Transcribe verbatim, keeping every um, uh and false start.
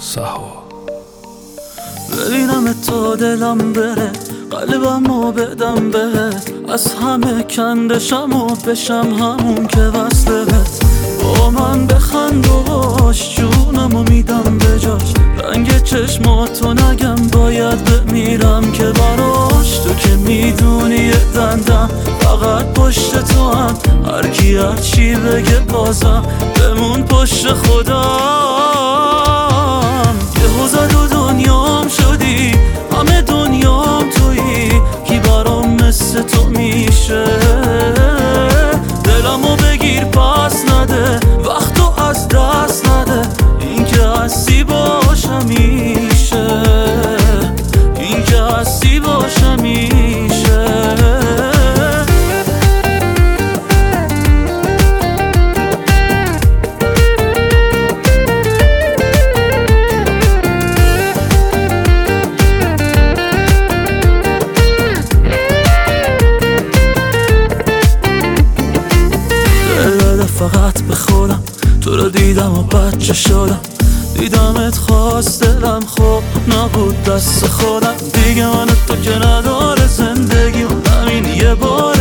سهوا ببینم تو دلم بره، قلبمو بدم بهت، از همه کندشم و بشم همون که وصله بهت. با من بخند و باش، جونمو میدم به جاش، رنگ چشماتو نگم باید بمیرم که براش. تو که میدونی یه دندم فقط پشت تو هم، هر کی هر چی بگه بازم بمون پشت خودم. یهو زد و دنیام شدی، همه دنیام تویی، کی برام مثل تو میشه؟ دلمو بگیر پس نده، وقتو از دست نده، این که هستی باش همیشه، این که هستی باش همیشه. فقط به خودم تو رو دیدم و بچه شدم، دیدمت خواست دلم خوب نبود دست خودم. دیگه من تو که نداره زندگی، همین یه بار